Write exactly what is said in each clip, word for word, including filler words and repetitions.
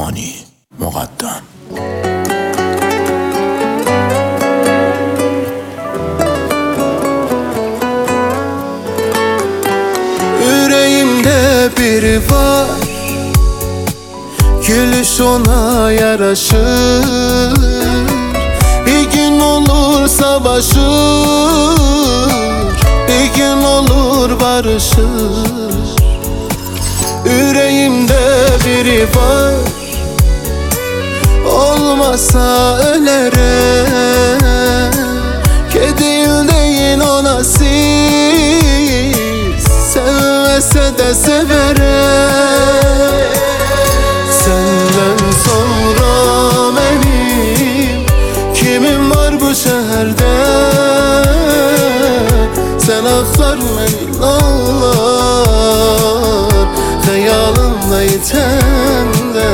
Erfani Muqaddam. Yüreğimde biri var, gülüş ona yaraşır. Bir gün olur savaşır, bir gün olur barışır. Yüreğimde biri var, olmasa ölerim. Kedil değil o nasip, sevmese de severim. Senden sonra benim kimim var bu şehirde? Sen aktar beni ağlar, hayalımda itende.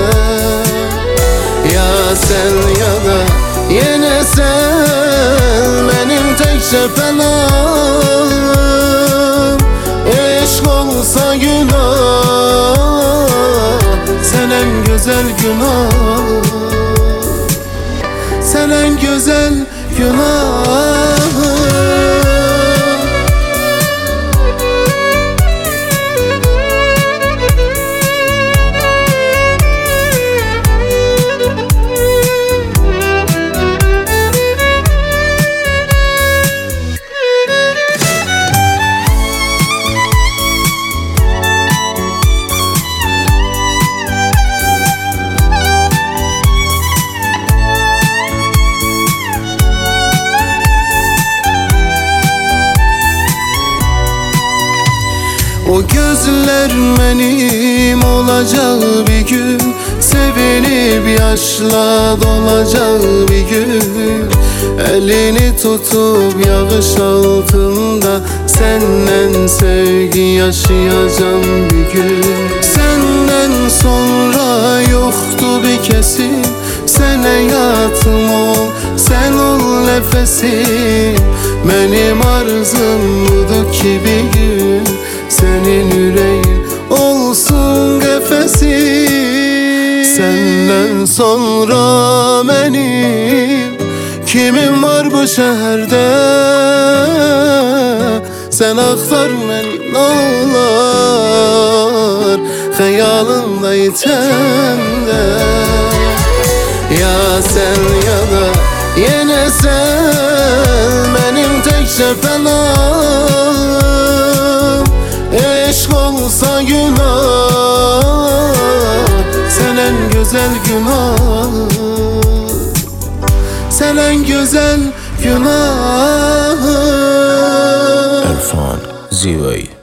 Ya sen ya da yine sen, benim tek şefelam. Eşk olsa günah, sen en güzel günah, sen en güzel günah. O gözler benim olacak bir gün, sevinip yaşla dolacak bir gün. Elini tutup yağış altında senden sevgi yaşayacağım bir gün. Senden sonra yoktu bir kesim, sen hayatım ol, sen ol nefesim. Benim arzum budur ki bir gün senin yüreğin olsun kefesim. Senden sonra benim kimim var bu şehirde? Sen aktar beni ağlar, hayalımda itende. Ya sen ya da yine sen, benim tek şefelam. Eşk olsa günah, sen en güzel günah, sen en güzel günah. Erfan Zivay.